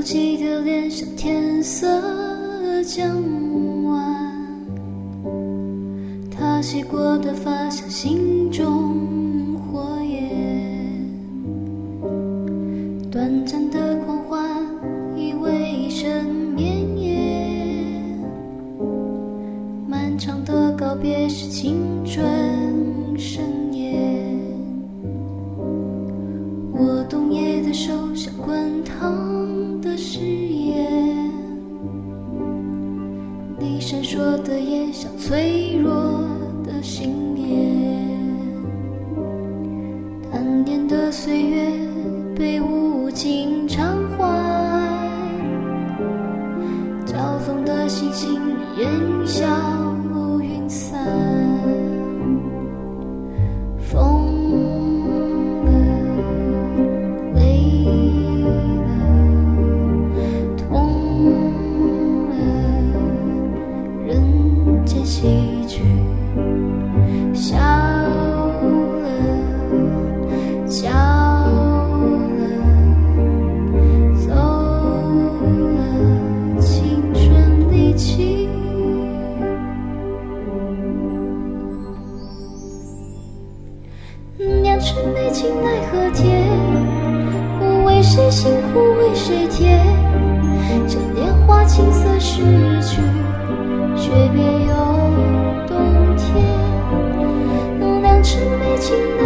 记的脸上天色将晚，他洗过的发像心中火焰，短暂的狂欢以为一生绵延，漫长的告别是青春盛宴。我冬夜的手像滚烫的誓言，你闪烁的眼像脆弱的信念，淡点的岁月被无尽偿还，交锋的星星烟消云散。风喜剧笑了，笑了，走了，青春离奇。良辰美景奈何天，为谁辛苦为谁甜，这年华青涩逝去，却别有冬天。良辰美景